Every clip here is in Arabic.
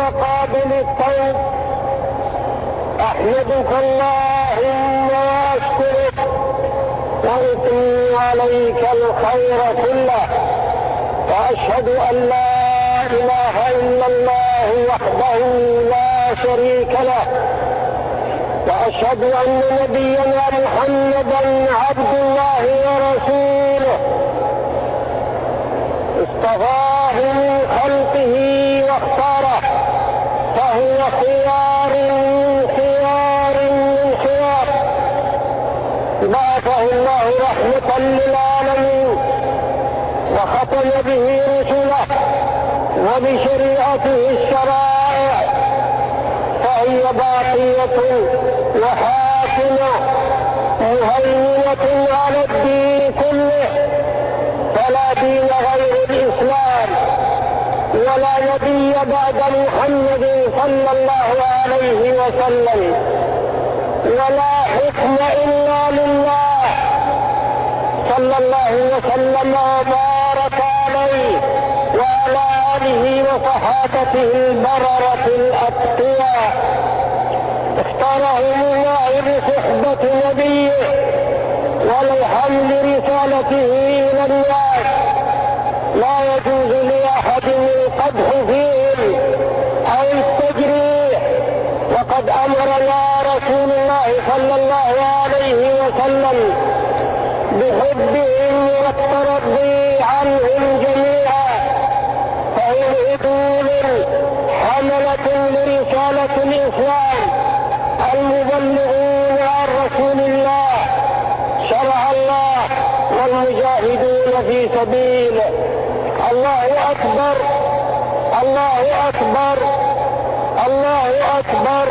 وقابل التوب، أحمدك اللهم وأشكرك وأثني عليك الخير كله، وأشهد أن لا إله إلا الله وحده لا شريك له، وأشهد أن نبينا محمدا عبد الله ورسوله اصطفاه من خلقه واختاره، فهو خيار من خيار، بعثه الله رحمة للعالمين وختم به رسله وبشريعته الشرائع، فهي باقية وحاكمة مهيمنة على الدين كله، فلا دين غير الإسلام ولا نبي بعد محمد صلى الله عليه وسلم، ولا حكم إلا لله صلى الله وسلم وبارك عليه وعلى آله وصحابته البررة الأتقياء، اختارهم الله بصحبة نبيه ولحمل رسالته إلى الناس، لا يجوز لأحد القدح فيهم أو التجريح، وقد أمرنا رسول الله صلى الله عليه وسلم بحبهم والترضي عنهم جميعا، فهم عدول حملة لرسالة الإسلام المبلغون عن رسول الله شرع الله والمجاهدون في سبيله. الله أكبر الله أكبر الله أكبر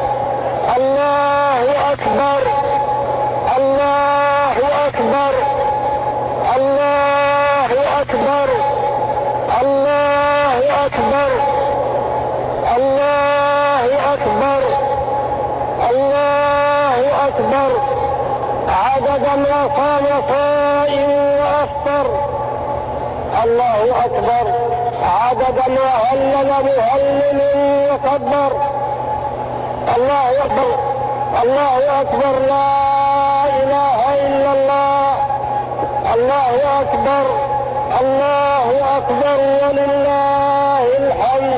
الله أكبر الله أكبر الله أكبر الله أكبر الله أكبر الله أكبر، عدد ما صام صائم وأفطر. الله أكبر، عدد ما هلل مهلل وكبر. الله أكبر الله أكبر، لا إله إلا الله. الله أكبر الله أكبر ولله الحمد.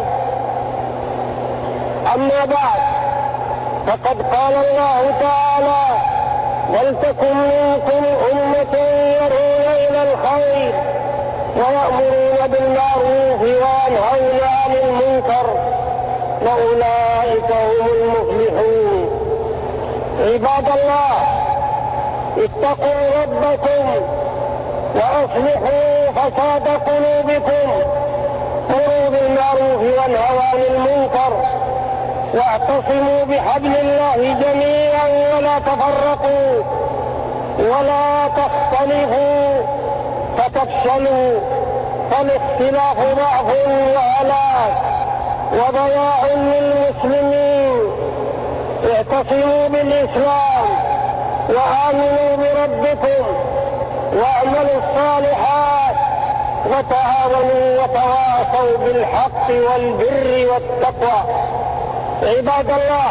أما بعد، فقد قال الله تعالى: ولتكن منكم أمة يدعون إلى الخير ويأمرون بالمعروف وينهون عن المنكر وأولئك هم المفلحون. عباد الله، اتقوا ربكم وأصلحوا فساد قلوبكم، مروا بالمعروف وانهوا عن المنكر، واعتصموا بحبل الله جميعا ولا تفرقوا ولا تختلفوا فتفشلوا، فالاختلاف ضعف وهلاك وضياع للمسلمين. اعتصموا بالإسلام وآمنوا بربكم واعملوا الصالحات وتعاونوا وتواصوا بالحق والبر والتقوى. عباد الله،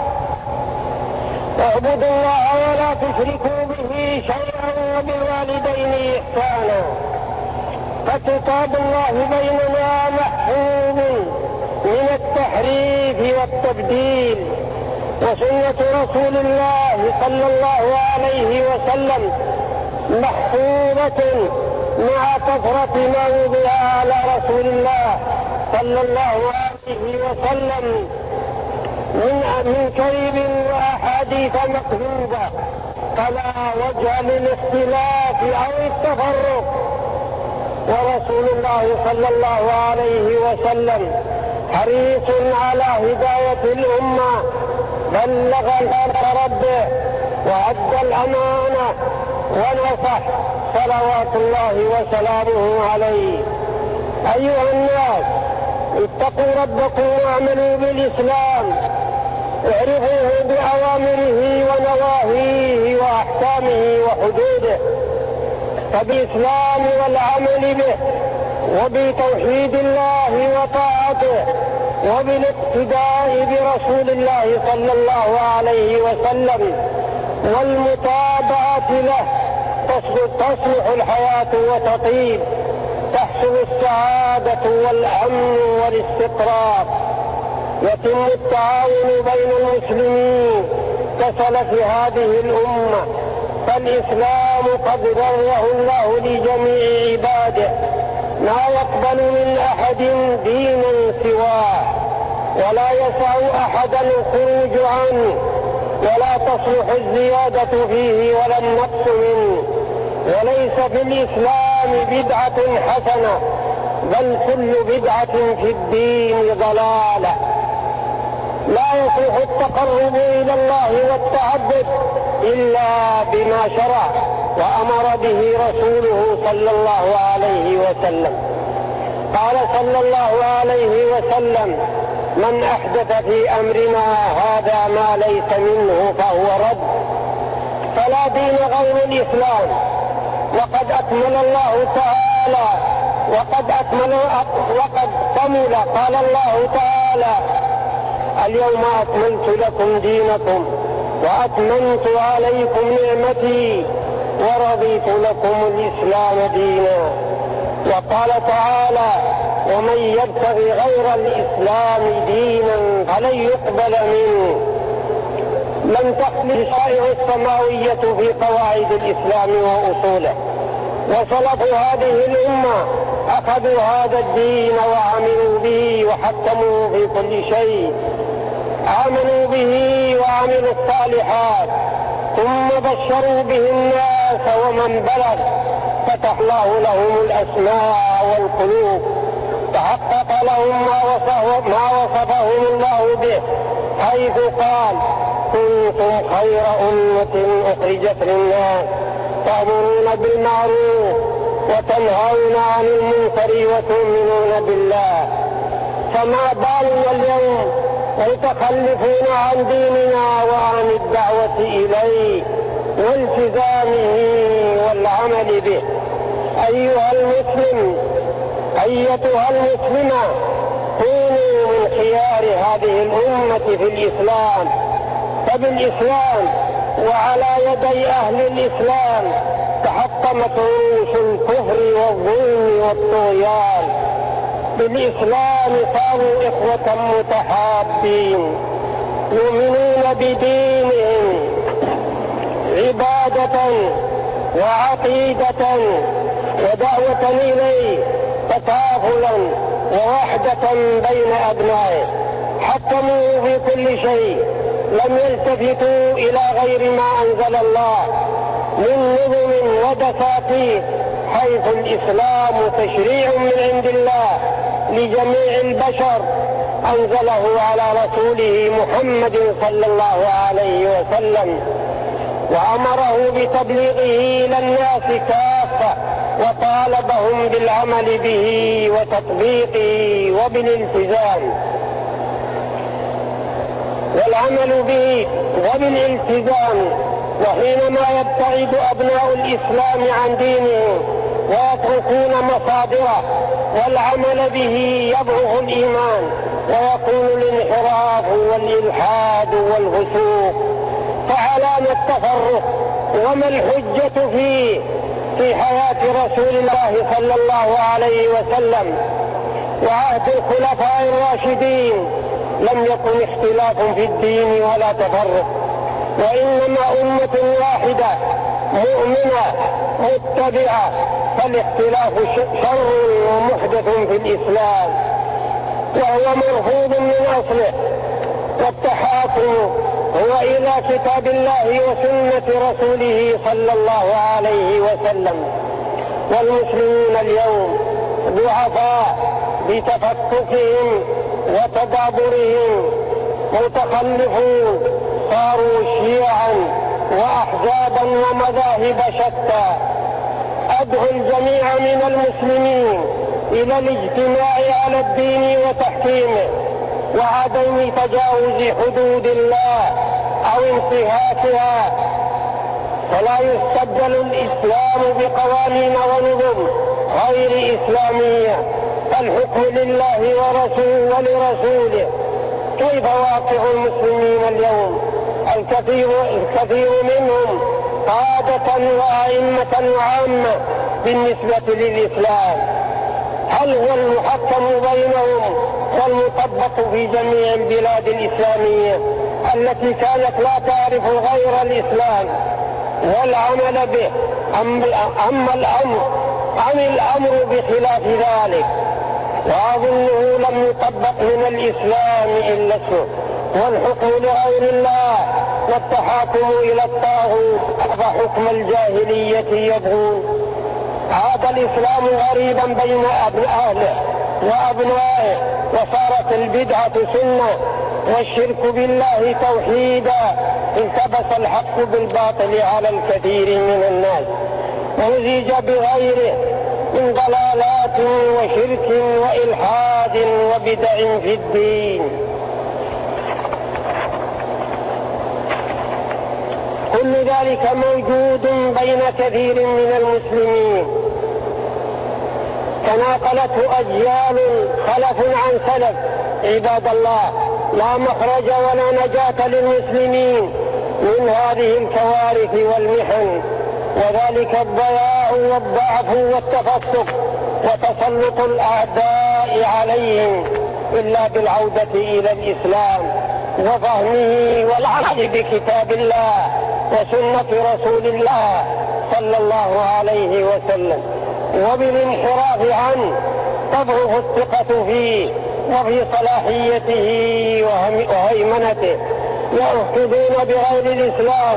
اعبدوا الله ولا تشركوا به شيئا وبالوالدين إحسانا، فكتاب الله بيننا محفوظ من التحريف والتبديل، وسنة رسول الله صلى الله عليه وسلم محفوظة مع كثرة ما وضع على رسول الله صلى الله عليه وسلم من كذب وأحاديث مكذوبة، فلا وجه للاختلاف أو التفرق. ورسول الله صلى الله عليه وسلم حريص على هداية الأمة، بلغ ربه وأدى الأمانة ونصح، صلوات الله وسلامه عليه. أيها الناس، اتقوا ربكم واعملوا بالإسلام، اعرفوه بأوامره ونواهيه وأحكامه وحدوده، فبالإسلام والعمل به وبتوحيد الله وطاعته وبالاقتداء برسول الله صلى الله عليه وسلم والمتابعة له تصلح الحياة وتطيب، تحصل السعادة والأمن والاستقرار، يتم التعاون بين المسلمين كسلف هذه الأمة. فالإسلام قد ذره الله لجميع عباده، لا يقبل من أحد دينا سواه، ولا يسع أحدا الخروج عنه، ولا تصلح الزيادة فيه ولا النقص منه. وليس في الإسلام بدعة حسنة، بل كل بدعة في الدين ضلالة. لا يصلح التقرب إلى الله والتعبد إلا بما شرع وأمر به رسوله صلى الله عليه وسلم. قال صلى الله عليه وسلم: من أحدث في أمرنا هذا ما ليس منه فهو رد. فلا دين غير الإسلام. وقد أكمل الله تعالى وقد كمل. قال الله تعالى: اليوم أكملت لكم دينكم وأتممت عليكم نعمتي ورضيت لكم الإسلام دينا. وقال تعالى: ومن يبتغي غير الإسلام دينا فلن يقبل منه. لم تخلف الشرائع السماوية في قواعد الإسلام وأصوله، وسلف هذه الأمة أخذوا هذا الدين وعملوا به وحكموا في كل شيء، آمنوا به وعملوا الصالحات، ثم بشروا به الناس ومن بلغ، فتح الله لهم الأسماع والقلوب، تحقق لهم ما وصفهم الله به، حيث قال: كنتم خير أمة أخرجت للناس تأمرون بالمعروف وتنهون عن المنكر وتؤمنون بالله. فما بالنا اليوم متخلفون عن ديننا وعن الدعوة إليه والتزامه والعمل به. أيها المسلم، أيتها المسلمة، كونوا من خيار هذه الأمة في الإسلام. فبالإسلام وعلى يدي أهل الإسلام تحطمت عروش الكفر والظلم والطغيان. بالإسلام صاروا إخوة متحابين يؤمنون بدينهم عبادة وعقيدة ودعوة إليه، تكافلا ووحدة بين أبنائه، حكموا في كل شيء، لم يلتفتوا إلى غير ما أنزل الله من نظم ودساتير، حيث الإسلام تشريع من عند الله لجميع البشر أنزله على رسوله محمد صلى الله عليه وسلم، وأمره بتبليغه إلى الناس كافة، وطالبهم بالعمل به وتطبيقه وبالالتزام. والعمل به وبالالتزام. وحينما يبتعد أبناء الإسلام عن دينهم ويتركون مصادره والعمل به يضعف الإيمان ويكون الانحراف والإلحاد والفسوق. فعلامة التفرق وما الحجة فيه في حياة رسول الله صلى الله عليه وسلم وعهد الخلفاء الراشدين لم يكن اختلاف في الدين ولا تفرق، وإنما أمة واحدة مؤمنة متبعة، فالاختلاف شر ومحدث في الإسلام وهو مرفوض من أصله. والتحاكم هو إلى كتاب الله وسنة رسوله صلى الله عليه وسلم. والمسلمون اليوم ضعفاء بتفككهم وتدابرهم، متخلفون، صاروا شيعا وأحزابا ومذاهب شتى. أدعو الجميع من المسلمين إلى الاجتماع على الدين وتحكيمه وعدم تجاوز حدود الله أو انتهاكها. فلا يستبدل الإسلام بقوانين ونظم غير إسلامية الحكم لله ولرسوله. كيف واقع المسلمين اليوم؟ الكثير منهم قادة وأئمة وعامة بالنسبة للإسلام، هل هو المحكم بينهم والمطبق في جميع البلاد الإسلامية التي كانت لا تعرف غير الإسلام والعمل به، أم الأمر بخلاف ذلك؟ وأظنه لم يطبق من الإسلام إلا اسمه، والحكم لغير الله والتحاكم إلى الطاغوت فحكم الجاهلية يبغون. عاد الإسلام غريبا بين أهله وأبنائه، وصارت البدعة سنة والشرك بالله توحيدا، التبس الحق بالباطل على الكثير من الناس، ومزج بغيره من ضلالات وشرك وإلحاد وبدع في الدين. كل ذلك موجود بين كثير من المسلمين، تناقلته أجيال خلف عن سلف. عباد الله، لا مخرج ولا نجاة للمسلمين من هذه الكوارث والمحن، وذلك الضياع والضعف والتفسق وتسلط الأعداء عليهم، إلا بالعودة إلى الإسلام وفهمه والعمل بكتاب الله وسنة رسول الله صلى الله عليه وسلم، وبالانحراف عنه تضعف الثقة فيه وفي صلاحيته وهيمنته، يحكمون بغير الإسلام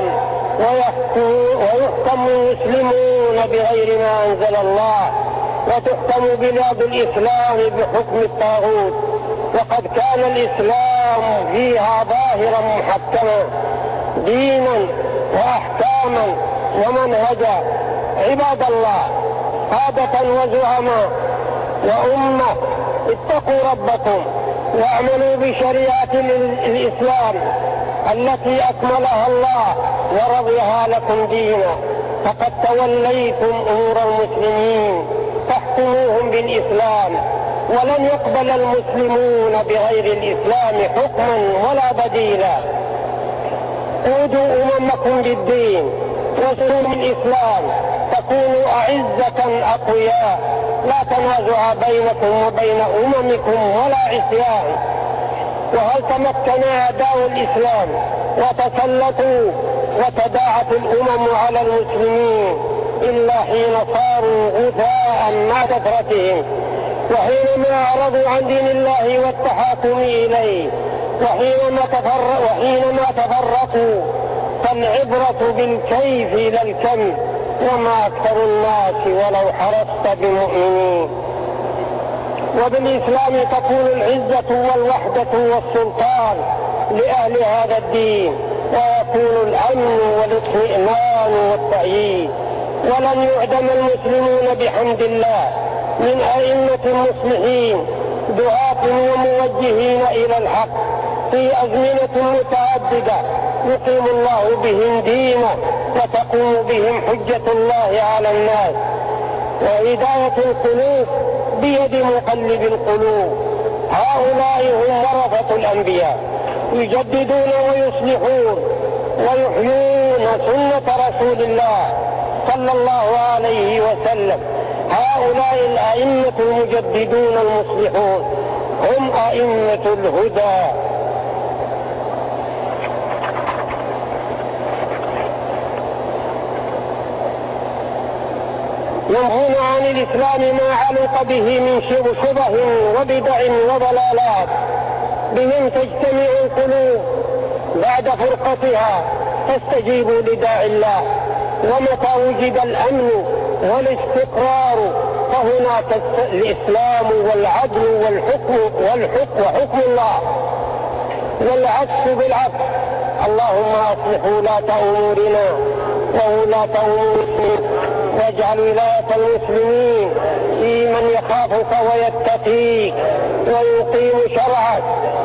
ويحكم المسلمون بغير ما أنزل الله، وتحكم بلاد الإسلام بحكم الطاغوت، وقد كان الإسلام فيها ظاهرا محكما دينا وأحكاما ومنهجا. عباد الله، قادة وزعماء وأمة، اتقوا ربكم واعملوا بشريعة الإسلام التي أكملها الله ورضيها لكم دينا، فقد توليتم أمور المسلمين تحكموهم بالإسلام، ولن يقبل المسلمون بغير الإسلام حكما ولا بديلا. قودوا أممكم بالدين وسنة الإسلام تكونوا أعزة أقوياء، لا تنازع بينكم وبين أممكم ولا عصيان. وهل تمكن أعداء الإسلام وتسلطوا وتداعت الأمم على المسلمين إلا حين صاروا غثاء مع كثرتهم، وحينما أعرضوا عن دين الله والتحاكم إليه، وحينما تفرقوا، فالعبرة بالكيف لا الكم، وما أكثر الناس ولو حرصت بمؤمنين. وبالإسلام تكون العزة والوحدة والسلطان لأهل هذا الدين، ويكون الأمن والاطمئنان والتأييد. ولن يعدم المسلمون بحمد الله من أئمة مصلحين دعاة وموجهين إلى الحق في أزمنة متعددة، يقيم الله بهم دينه وتقوم بهم حجة الله على الناس. وهداية القلوب بيد مقلب القلوب. هؤلاء هم ورثة الأنبياء، يجددون ويصلحون ويحيون سنة رسول الله صلى الله عليه وسلم. هؤلاء الأئمة المجددون المصلحون هم أئمة الهدى. ينهون عن الإسلام ما علق به من شبه وبدع وضلالات، بهم تجتمع القلوب بعد فرقتها فاستجيبوا لداعي الله. ومتى وجد الأمن والاستقرار فهناك الإسلام والعدل وحكم الله، والعكس بالعكس. اللهم أصلح ولاة أمورنا وولاة أمورنا، واجعل ولاية المسلمين في من يخافك ويتقيك ويقيم شرعك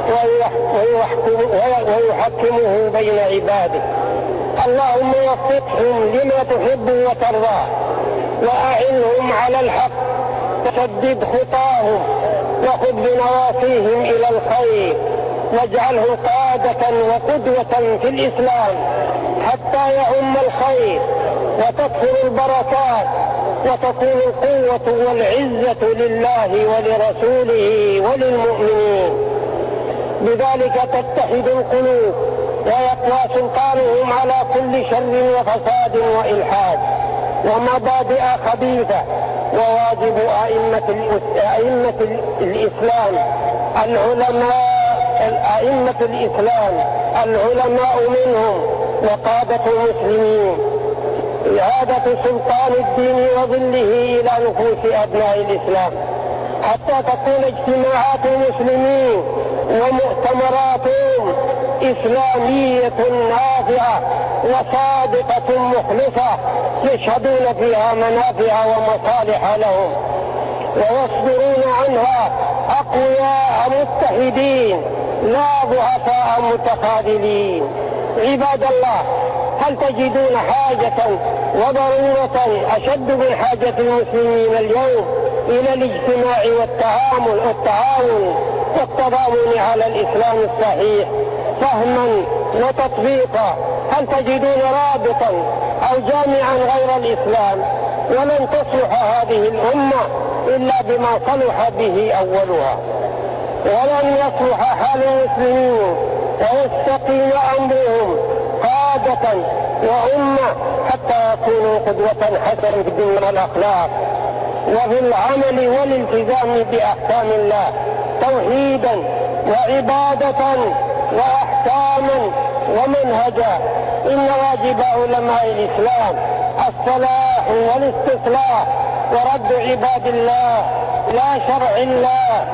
ويحكمه بين عبادك. اللهم وفقهم لما تحب وترضى، وأعنهم على الحق، وسدد خطاهم وخذ بنواصيهم إلى الخير، واجعلهم قادة وقدوة في الإسلام حتى يعم الخير وتكثر البركات وتكون القوة والعزة لله ولرسوله وللمؤمنين. بذلك تتحد القلوب ويقوى سلطانهم على كل شر وفساد وإلحاد ومبادئ خبيثة. وواجب أئمة الإسلام العلماء منهم وقادة المسلمين إعادة سلطان الدين وظله إلى نفوس أبناء الإسلام حتى تكون اجتماعات المسلمين ومؤتمراتهم إسلامية نافعة وصادقة مخلصة يشهدون فيها منافع ومصالح لهم ويصدرون عنها أقوياء متحدين لا ضعفاء متخاذلين. عباد الله، هل تجدون حاجة وضرورة أشد من حاجة المسلمين اليوم إلى الاجتماع والتعاون والتضامن على الإسلام الصحيح فهما وتطبيقا؟ هل تجدون رابطا أو جامعا غير الإسلام؟ ولن تصلح هذه الأمة إلا بما صلح به أولها، ولن يصلح حال المسلمين ويستقيم أمرهم قادة وأمة حتى يكونوا قدوة حسنة في الدين والأخلاق وفي العمل والالتزام بأحكام الله توحيدا وعبادة وأحكاما ومنهجا. إن واجب علماء الإسلام الصلاح والاستصلاح ورد عباد الله لا شرع الله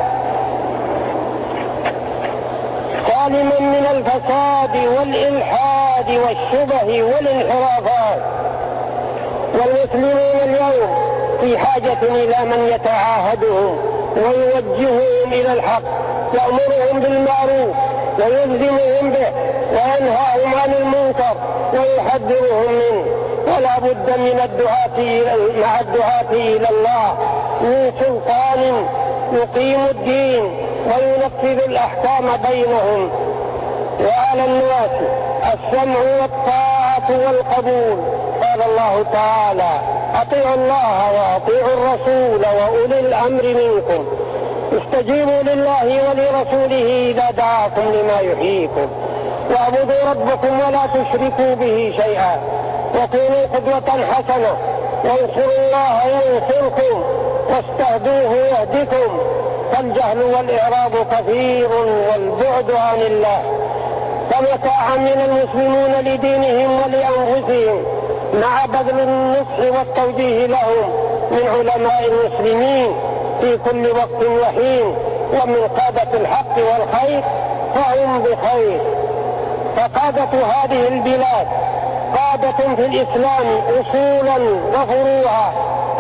سالما من الفساد والإلحاد والشبه والانحرافات. والمسلمون اليوم في حاجة إلى من يتعاهدهم ويوجههم إلى الحق، يأمرهم بالمعروف ويلزمهم به وينهاهم عن المنكر ويحذرهم منه. ولا بد من مع الدعاة إلى الله من سلطان يقيم الدين وينفذ الأحكام بينهم. وعلى الناس السمع والطاعة والقبول. قال الله تعالى: أطيعوا الله وأطيعوا الرسول وأولي الأمر منكم، استجيبوا لله ولرسوله إذا دعاكم لما يحييكم، واعبدوا ربكم ولا تشركوا به شيئا، وكونوا قدوة حسنة، وانصروا الله ينصركم، واستهدوه يهدكم. فالجهل والإعراض كثير والبعد عن الله. فمتى عمل المسلمون لدينهم ولأنفسهم مع بذل النصح والتوجيه لهم من علماء المسلمين في كل وقت وحين ومن قادة الحق والخير فهم بخير. فقادة هذه البلاد قادة في الإسلام أصولا وفروعا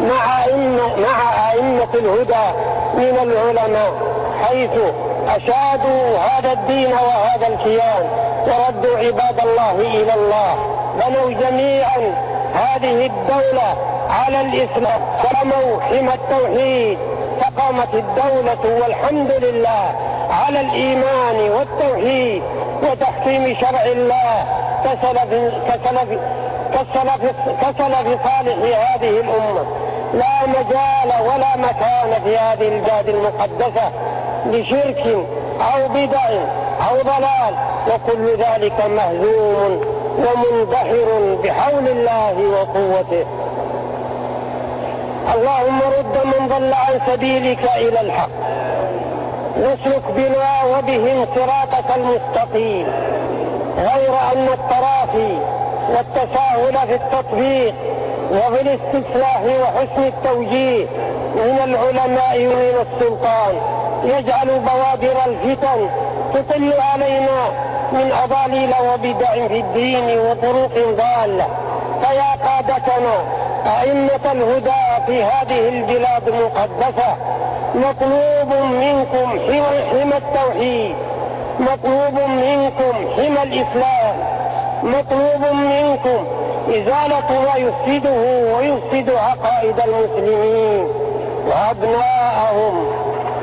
مع أئمة الهدى من العلماء، حيث أشادوا هذا الدين وهذا الكيان وردوا عباد الله إلى الله. بنوا جميعا هذه الدولة على الإسلام، قاموا حمى التوحيد، فقامت الدولة والحمد لله على الإيمان والتوحيد وتحكيم شرع الله كسلف صالح هذه الأمة. لا مجال ولا مكان في هذه البلاد المقدسة لشرك أو بدع أو ضلال، وكل ذلك مهزوم ومندحر بحول الله وقوته. اللهم رد من ضل عن سبيلك إلى الحق، واسلك بنا وبهم صراطك المستقيم، غير أن التراخي والتساهل في التطبيق وفي الاستصلاح وحسن التوجيه من العلماء ومن السلطان يجعل بوادر الفتن تطل علينا من أضاليل وبدع في الدين وطرق ضالة. فيا قادتنا أئمة الهدى في هذه البلاد المقدسة، مطلوب منكم حمى التوحيد، مطلوب منكم حمى الإسلام، مطلوب منكم إزالة ما يفسده ويفسد عقائد المسلمين وأبناءهم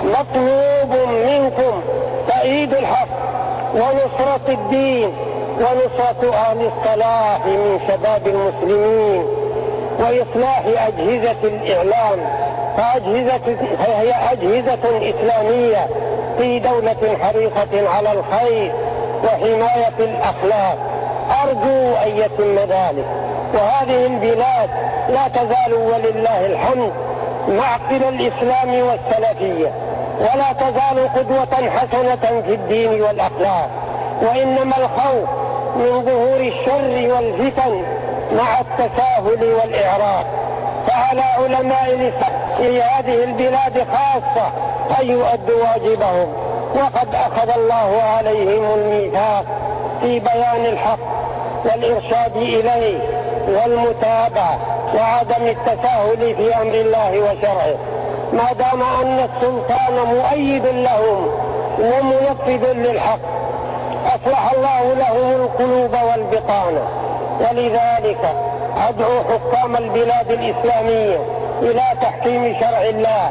مطلوب منكم تأييد الحق ونصرة الدين ونصرة أهل الصلاح من شباب المسلمين وإصلاح أجهزة الإعلام، فهي أجهزة إسلامية في دولة حريصة على الخير وحماية الأخلاق. أرجو أن يتم ذلك. وهذه البلاد لا تزال ولله الحمد معقل الإسلام والسلفية، ولا تزال قدوة حسنة في الدين والأخلاق، وإنما الخوف من ظهور الشر والفتن مع التساهل والإعراض. فعلى علماء الإسلام في هذه البلاد خاصة أن يؤدوا واجبهم، وقد أخذ الله عليهم الميثاق في بيان الحق والإرشاد إليه والمتابعة وعدم التساهل في أمر الله وشرعه، ما دام أن السلطان مؤيد لهم ومنفذ للحق أصلح الله لهم القلوب والبطانة. ولذلك أدعو حكام البلاد الإسلامية إلى تحكيم شرع الله،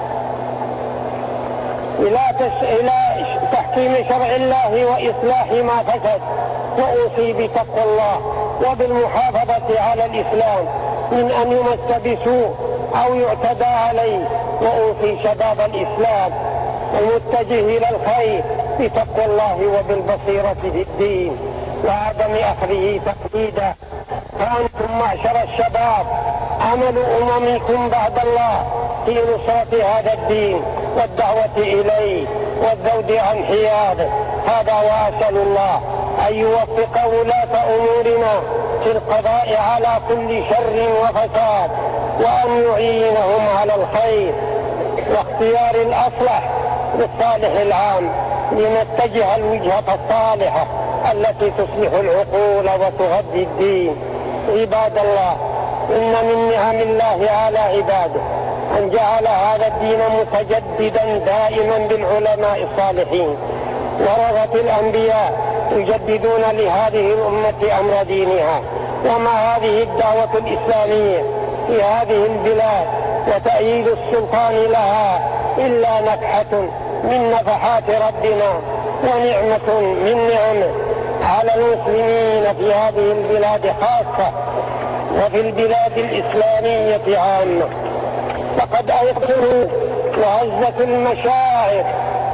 إلى تحكيم شرع الله وإصلاح ما فسد، وأوصي بتقوى الله وبالمحافظة على الإسلام من أن يمس بسوء أو يعتدى عليه، وأوصي شباب الإسلام المتجه إلى الخير بتقوى الله وبالبصيرة في الدين وعدم أخذه تقليدا. فأنتم معشر الشباب عمل أممكم بعد الله في نصرة هذا الدين والدعوة إليه والذود عن حياده. هذا وأسأل الله أن يوفق ولاة أمورنا في القضاء على كل شر وفساد، وأن يعينهم على الخير واختيار الأصلح للصالح العام، لنتجه الوجهة الصالحة التي تصلح العقول وتغذي الدين. عباد الله، إن من نعم الله على عباده أن جعل هذا الدين متجددا دائما بالعلماء الصالحين ورثة الأنبياء يجددون لهذه الأمة أمر دينها. وما هذه الدعوة الإسلامية في هذه البلاد وتأييد السلطان لها إلا نفحة من نفحات ربنا ونعمة من نعمه على المسلمين في هذه البلاد خاصة وفي البلاد الإسلامية عامة. فقد أيقظوا وهزت المشاعر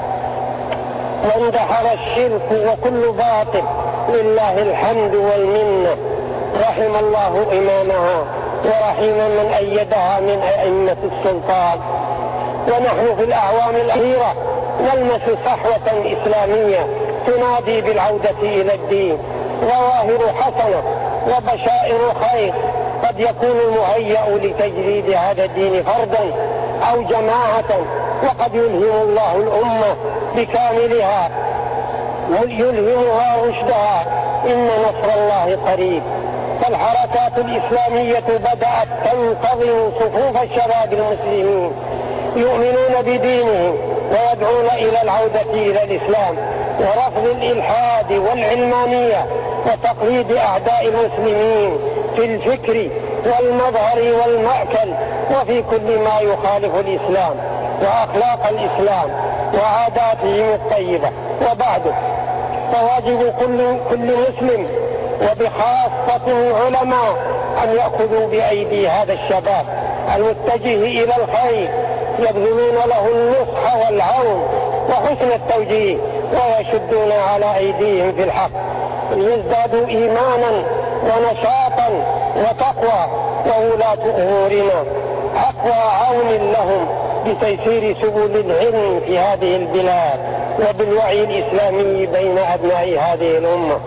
واندحر الشرك وكل باطل، لله الحمد والمنة. رحم الله إمامها ورحم من أيدها من أئمة السلطان. ونحن في الأعوام الأخيرة نلمس صحوة إسلامية تنادي بالعودة إلى الدين، ظواهر حسنة وبشائر خير. قد يكون المهيأ لتجديد هذا الدين فردا أو جماعة، وقد يلهم الله الأمة بكاملها ويلهمها رشدها. إن نصر الله قريب. فالحركات الإسلامية بدأت تنتظم صفوف الشباب المسلمين يؤمنون بدينهم ويدعون إلى العودة إلى الإسلام ورفض الإلحاد والعلمانية وتقليد أعداء المسلمين في الفكر والمظهر والمأكل وفي كل ما يخالف الإسلام وأخلاق الإسلام وعاداتهم الطيبة. وبعده، فواجب كل مسلم وبخاصة العلماء أن يأخذوا بأيدي هذا الشباب المتجه إلى الخير، يبذلون له النصح والعون وحسن التوجيه، ويشدون على أيديهم في الحق ليزدادوا إيمانا ونشاطا وتقوى. وولاة أمورنا أقوى عون لهم بتيسير سبل العلم في هذه البلاد وبالوعي الإسلامي بين أبناء هذه الأمة.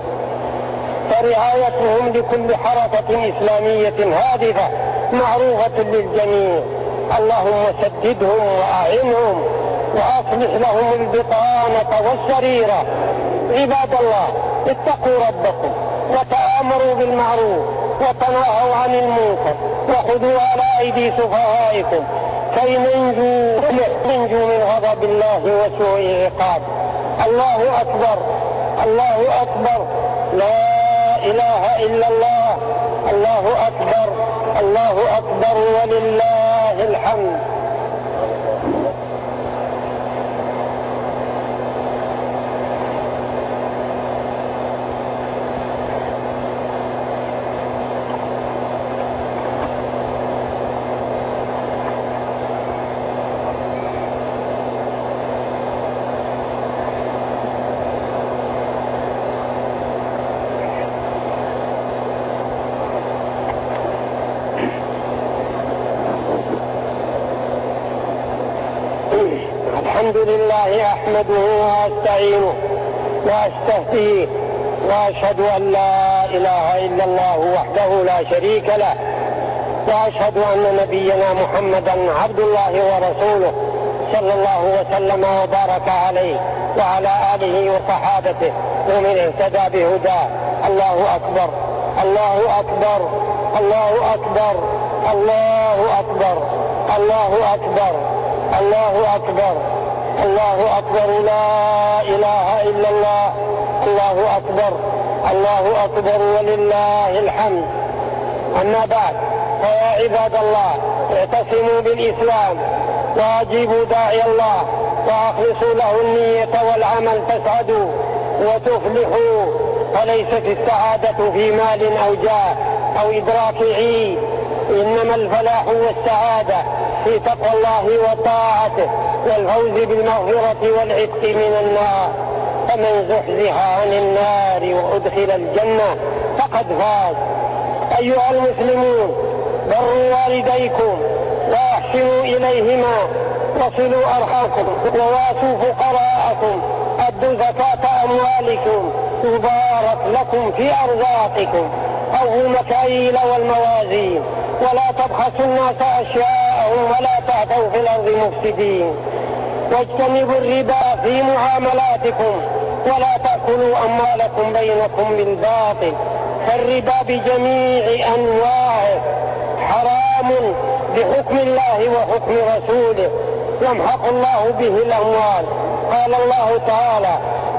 فرعايتهم لكل حركة إسلامية هادفة معروفة للجميع. اللهم سددهم وأعنهم وأصلح لهم البطانة والسريرة. عباد الله، اتقوا ربكم وتآمروا بالمعروف وتناهوا عن المنكر وخذوا على أيدي سفهائكم كي ننجو من غضب الله وسوء العقاب. الله أكبر، الله أكبر، لا إله إلا الله، الله أكبر، الله أكبر ولله الحمد. الحمد لله أحمده وأستعينه وأستهديه، وأشهد أن لا إله إلا الله وحده لا شريك له، وأشهد أن نبينا محمدا عبد الله ورسوله صلى الله وسلم وبارك عليه وعلى آله وصحابته ومن اهتدى بهداه. الله أكبر، الله أكبر، الله أكبر، الله أكبر، الله أكبر، الله أكبر، الله أكبر، لا إله إلا الله، الله أكبر، الله أكبر ولله الحمد. أما بعد، فيا عباد الله، اعتصموا بالإسلام وأجيبوا داعي الله وأخلصوا له النية والعمل تسعدوا وتفلحوا، فليست السعادة في مال أو جاه أو إدراك عيد، إنما الفلاح والسعادة في تقوى الله وطاعته والفوز بالمغفرة والعتق من النار. فمن زحزح عن النار وأدخل الجنة فقد فاز. أيها المسلمون، بروا والديكم وأحسنوا إليهما، وصلوا أرحامكم، وواسوا فقراءكم، أدوا زكاة أموالكم، يبارك لكم في أرزاقكم، أوفوا المكاييل والموازين، ولا تبخسوا الناس أشياءهم، ولا تعثوا في الأرض مفسدين، واجتنبوا الربا في معاملاتكم، ولا تأكلوا أموالكم بينكم بالباطل، فالربا بجميع أنواعه حرام بحكم الله وحكم رسوله، يمحق الله به الأموال. قال الله تعالى: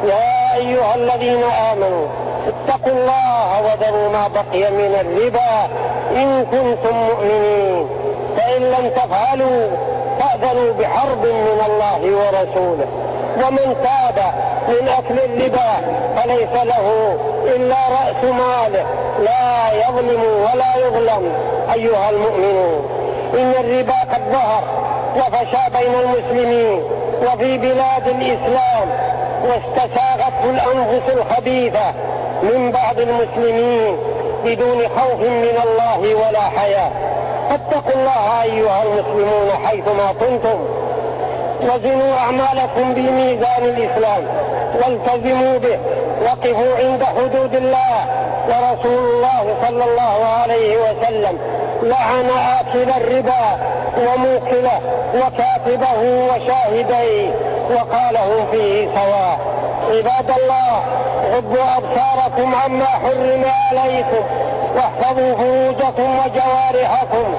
يا أيها الذين آمنوا اتقوا الله وذروا ما بقي من الربا إن كنتم مؤمنين، فإن لم تفعلوا فأذنوا بحرب من الله ورسوله، ومن تاب من أكل الربا فليس له إلا رأس ماله، لا يظلم ولا يظلم. أيها المؤمنون، إن الربا قد ظهر وفشى بين المسلمين وفي بلاد الإسلام، واستساغته الأنفس الخبيثة من بعض المسلمين بدون خوف من الله ولا حياء. فاتقوا الله أيها المسلمون حيثما كنتم، وزنوا أعمالكم بميزان الإسلام والتزموا به، وقفوا عند حدود الله. ورسول الله صلى الله عليه وسلم لعن آكل الربا وموكله وكاتبه وشاهديه، وقال هم فيه سواء. عباد الله، غضوا أبصاركم عما حرم عليكم، واحفظوا فروجكم وجوارحكم.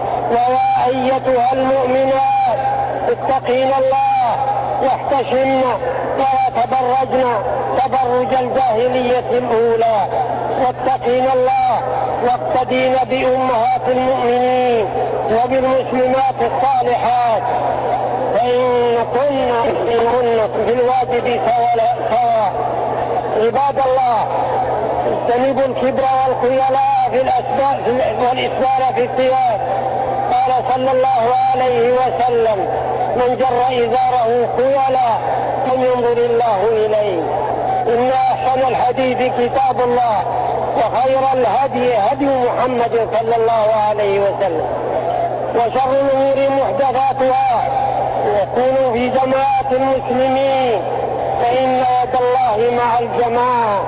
ويا أيتها المؤمنات، اتقين الله واحتشمن ولا تبرجن تبرج الجاهلية الأولى، واتقين الله واقتدين بأمهات المؤمنين وبالمسلمات الصالحات، فإن كن في الواجب سواء. عباد الله، اجتنبوا الكبر والخيلاء في الأسباب والإسبال في الثياب. قال صلى الله عليه وسلم: من جر إزاره خيلا فلينظر الله إليه. إن أحسن الحديث كتاب الله، وخير الهدي هدي محمد صلى الله عليه وسلم، وشر الأمور محدثاتها، وكونوا في جماعة المسلمين، فإن يد الله مع الجماعة،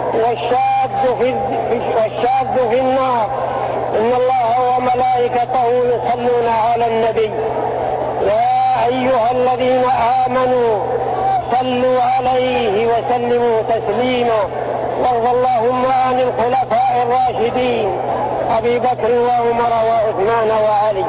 والشاذ في النار. إن الله وملائكته يصلون على النبي، يا أيها الذين آمنوا صلوا عليه وسلموا تسليما. وارض اللهم عن الخلفاء الراشدين أبي بكر وعمر وعثمان وعلي،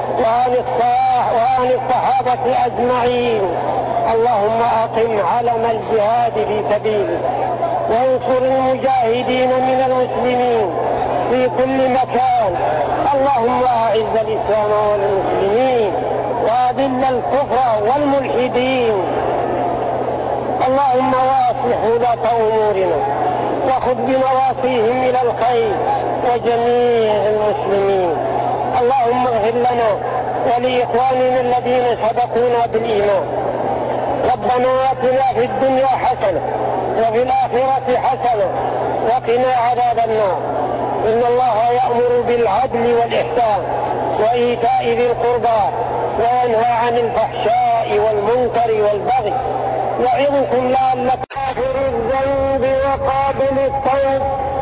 وعن الصحابة أجمعين. اللهم أقم علم الجهاد في سبيلك، وانصر المجاهدين من المسلمين في كل مكان. اللهم أعز الإسلام والمسلمين، وأذل الكفر والملحدين. اللهم واصلح ولاة أمورنا، وخذ بنواصيهم إلى الخير وجميع المسلمين. اللهم اغفر لنا ولإخواننا الذين سبقونا بالإيمان. ربنا آتنا في الدنيا حسنة وفي الآخرة حسنة وقنا عذاب النار. إن الله يأمر بالعدل والإحسان وإيتاء ذي القربى، وينهى عن الفحشاء والمنكر والبغي يعظكم لعلكم غافر الذنب وقابل التوب.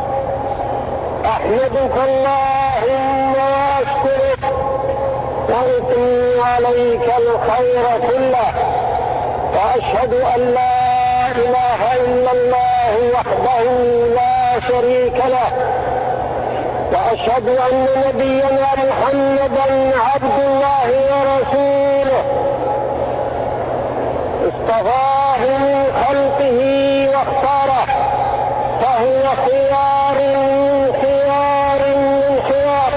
أحمدك اللهم وأشكرك وأثني عليك الخير كله، وأشهد أن لا إله إلا الله وحده لا شريك له، وأشهد أن نبينا محمدا عبد الله ورسوله اصطفاه من خلقه واختاره، فهو خيار من خيار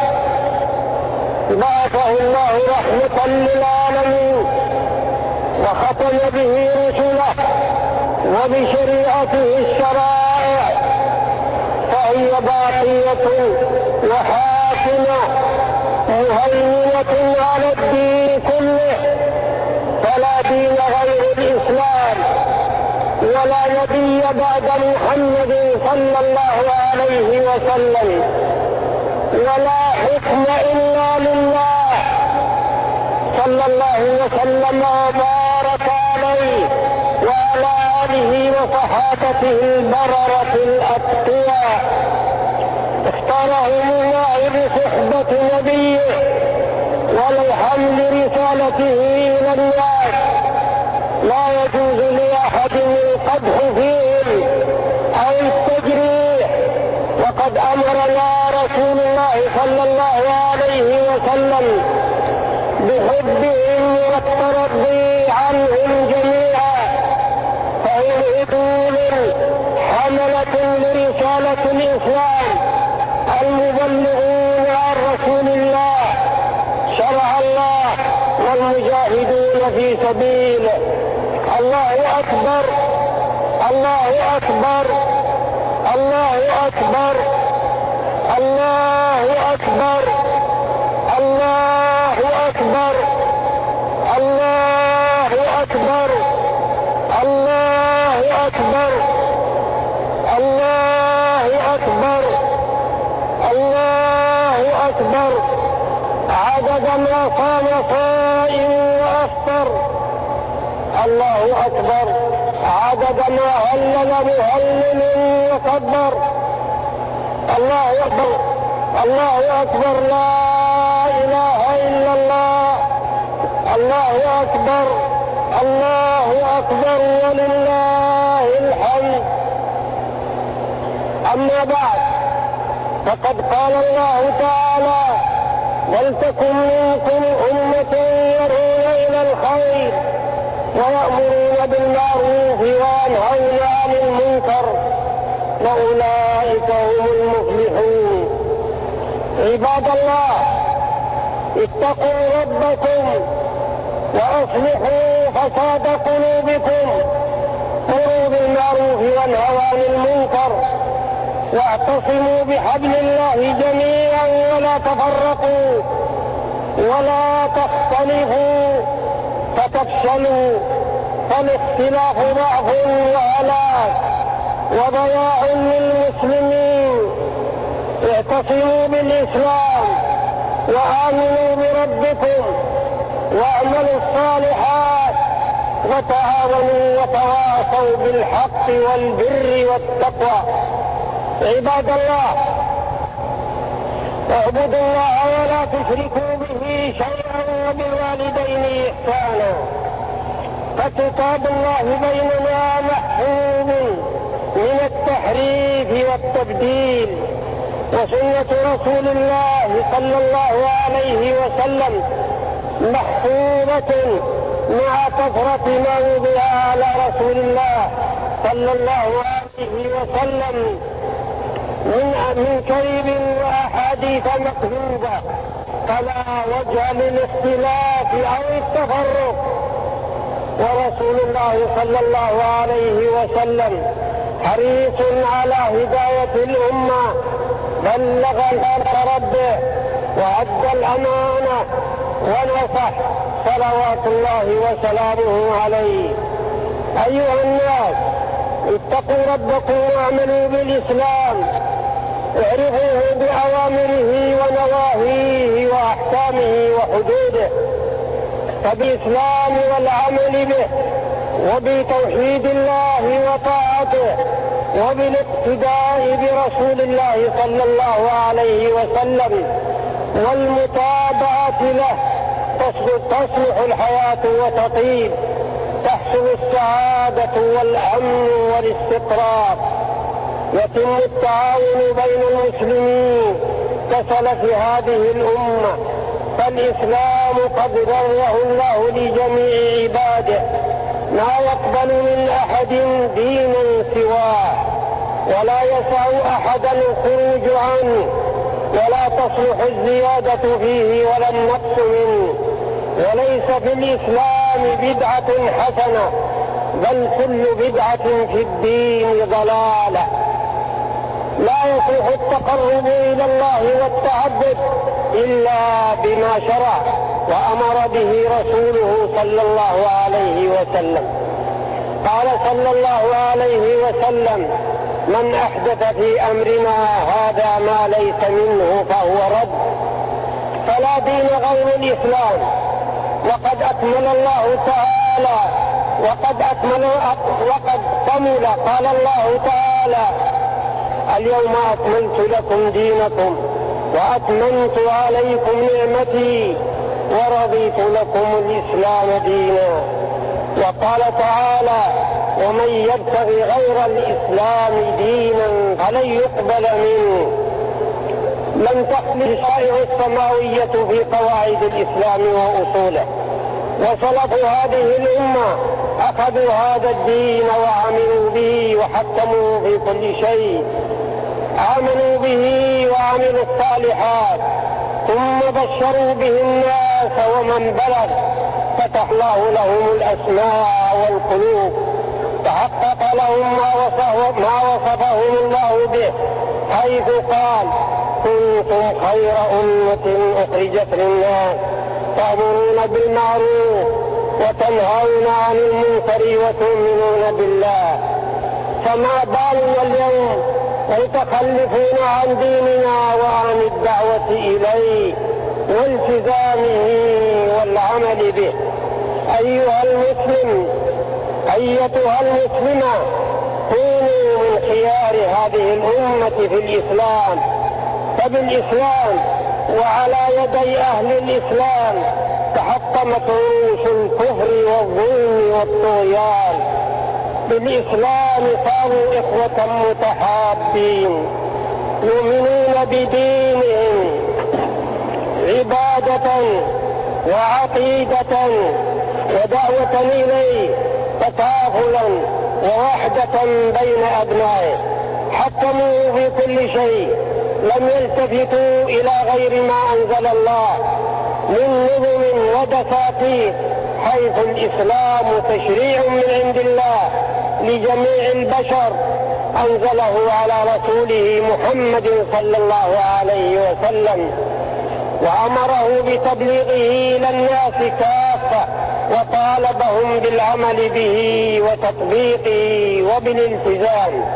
بعثه الله رحمة للعالمين وختم به رسله وبشريعته الشرائع، فهي باقية وحاكمة مهيمنة على الدين كله، فلا دين غير الإسلام ولا نبي بعد محمد صلى الله عليه وسلم، ولا حكم إلا لله صلى الله وسلم وبارك عليه وعلى آله وصحابته البررة الأتقياء، اختارهم الله بصحبة نبيه ولحمل رسالته إلى الناس، لا يجوز لأحد القدح فيهم أو التجريح، وقد أمرنا رسول الله صلى الله عليه وسلم بحبهم والترضي عنهم جميعا، فهم عدول حملة لرسالة الإسلام المبلغون عن رسول الله شرع الله والمجاهدون في سبيله. الله أكبر الله أكبر الله أكبر الله أكبر الله أكبر الله أكبر الله أكبر الله أكبر الله أكبر عدد ما صام صائم وأفطر. الله أكبر عدد ما هلل مهلل وكبر. الله أكبر الله أكبر لا إله إلا الله. الله أكبر الله أكبر ولله الحمد. أما بعد، فقد قال الله تعالى: ولتكن منكم أمة يدعون إلى الخير ويأمرون بالمعروف وينهون عن المنكر وأولئك هم المفلحون. عباد الله، اتقوا ربكم وأصلحوا فساد قلوبكم، مروا بالمعروف وانهوا عن المنكر، واعتصموا بحبل الله جميعا ولا تفرقوا ولا تختلفوا فتفشلوا، فالاختلاف ضعف وهلاك وضياع للمسلمين. اعتصموا بالإسلام وآمنوا بربكم واعملوا الصالحات وتعاونوا وتواصوا بالحق والبر والتقوى. عباد الله، اعبدوا الله ولا تشركوا به شيئا وبالوالدين إحسانا. فكتاب الله بيننا محفوظ من التحريف والتبديل، وسنة رسول الله صلى الله عليه وسلم محفوظة مع كثرة ما وضع على رسول الله صلى الله عليه وسلم من كذب وأحاديث مكذوبة، فلا وجه للاختلاف أو التفرق. ورسول الله صلى الله عليه وسلم حريص على هداية الأمة، بلغ ربه وأدى الأمانة ونصح، صلوات الله وسلامه عليه. أيها الناس، اتقوا ربكم واعملوا بالإسلام، اعرفوه بأوامره ونواهيه وأحكامه وحدوده، فبالإسلام والعمل به، وبتوحيد الله وطاعته، وبالاقتداء برسول الله صلى الله عليه وسلم والمتابعة له تصلح الحياة وتطيب، تحصل السعادة والأمن والاستقرار، يتم التعاون بين المسلمين كسلف هذه الأمة. فالإسلام قد ضره الله لجميع عباده، لا يقبل من أحد دينا سواه، ولا يسع أحدا الخروج عنه، ولا تصلح الزيادة فيه ولا النقص منه. وليس في الإسلام بدعة حسنة، بل كل بدعة في الدين ضلالة. لا يصح التقرب إلى الله والتعبد إلا بما شرع وأمر به رسوله صلى الله عليه وسلم. قال صلى الله عليه وسلم: من أحدث في أمرنا هذا ما ليس منه فهو رد. فلا دين غير الإسلام. وقد أكمل الله تعالى وقد كمل. قال الله تعالى: اليوم أكملت لكم دينكم وأتممت عليكم نعمتي ورضيت لكم الإسلام دينا. وقال تعالى: ومن يبتغي غير الإسلام دينا فلن يقبل منه. لم تخلص الشرائع السماوية في قواعد الإسلام وأصوله، وسلف هذه الأمة أخذوا هذا الدين وعملوا به وحكموا في كل شيء، آمنوا به وعملوا الصالحات، ثم بشروا به الناس ومن بلغ، فتح الله لهم الأسماع والقلوب، تحقق لهم ما وصفهم الله به، حيث قال: كنتم خير أمة أخرجت للناس تأمرون بالمعروف وتنهون عن المنكر وتؤمنون بالله. فما بالنا اليوم متخلفون عن ديننا وعن الدعوة إليه والتزامه والعمل به. أيها المسلم، أيتها المسلمة، كونوا من خيار هذه الأمة في الإسلام. فبالإسلام وعلى يدي أهل الإسلام تحطمت عروش الكفر والظلم والطغيان. بالإسلام صاروا إخوة متحابين يؤمنون بدينهم عبادة وعقيدة ودعوة إليه، تكافلا ووحدة بين أبنائه، حكموا في كل شيء، لم يلتفتوا إلى غير ما أنزل الله من نظم ودساتير، حيث الإسلام تشريع من عند الله لجميع البشر أنزله على رسوله محمد صلى الله عليه وسلم، وأمره بتبليغه إلى الناس كافة، وطالبهم بالعمل به وتطبيقه وبالالتزام.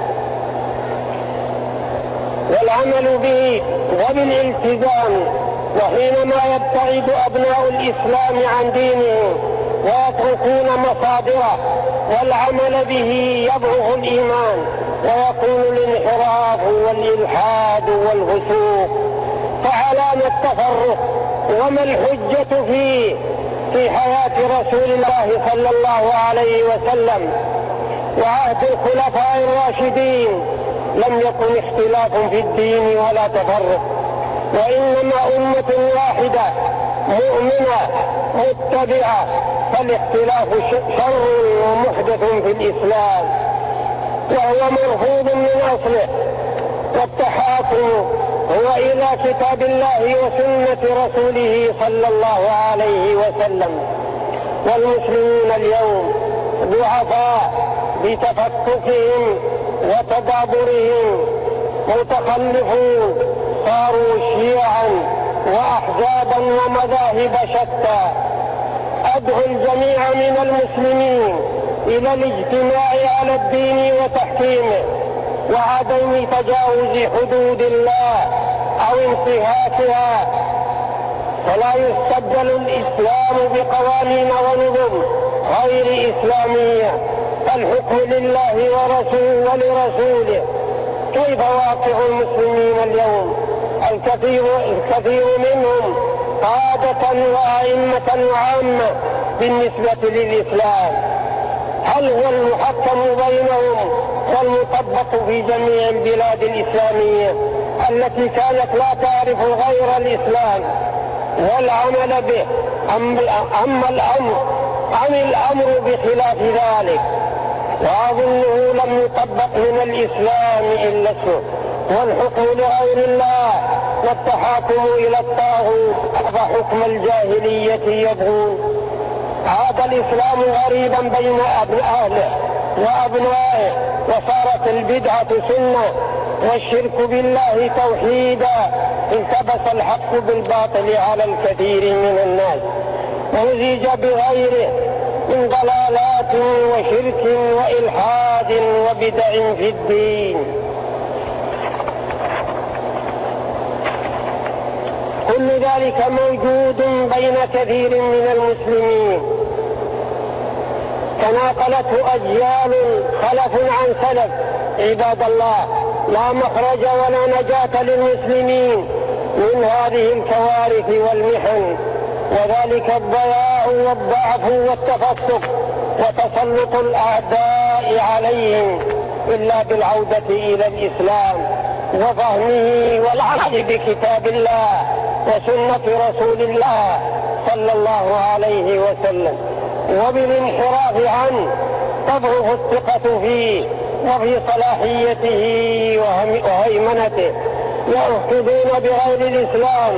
والعمل به وبالالتزام. وحينما يبتعد أبناء الإسلام عن دينهم ويتركون مصادره والعمل به يضعف الإيمان ويكون الانحراف والإلحاد والفسوق. فعلامة التفرق وما الحجة فيه في حياة رسول الله صلى الله عليه وسلم وعهد الخلفاء الراشدين لم يكن اختلاف في الدين ولا تفرق، وإنما أمة واحدة مؤمنة متبعة، فالاختلاف شر ومحدث في الإسلام وهو مرفوض من أصله. والتحاكم هو إلى كتاب الله وسنة رسوله صلى الله عليه وسلم. والمسلمون اليوم ضعفاء بتفككهم وتدابرهم، متخلفون، صاروا شيعا وأحزابا ومذاهب شتى. أدعو الجميع من المسلمين إلى الاجتماع على الدين وتحكيمه وعدم تجاوز حدود الله أو انتهاكها، فلا يستبدل الإسلام بقوانين ونظم غير إسلامية. الحكم لله ولرسوله. كيف واقع المسلمين اليوم؟ الكثير منهم قادة وأئمة وعامة بالنسبة للإسلام، هل هو المحكم بينهم والمطبق في جميع البلاد الإسلامية التي كانت لا تعرف غير الإسلام والعمل به، أم الأمر بخلاف ذلك؟ وأظنه لم يطبق من الإسلام إلا اسمه، والحكم لغير الله والتحاكم إلى الطاغوت فحكم الجاهلية يبغون. عاد الإسلام غريبا بين أهله وأبنائه، وصارت البدعة سنة والشرك بالله توحيدا. التبس الحق بالباطل على الكثير من الناس، مزج بغيره من ضلالات وشرك وإلحاد وبدع في الدين. كل ذلك موجود بين كثير من المسلمين، تناقلته أجيال خلف عن سلف. عباد الله، لا مخرج ولا نجاة للمسلمين من هذه الكوارث والمحن، وذلك الضياع والضعف والتفسق وتسلط الأعداء عليهم، إلا بالعودة إلى الإسلام وفهمه والعمل بكتاب الله وسنة رسول الله صلى الله عليه وسلم، وبالانحراف عنه تضعف الثقة فيه وفي صلاحيته وهيمنته. يحكمون بغير الإسلام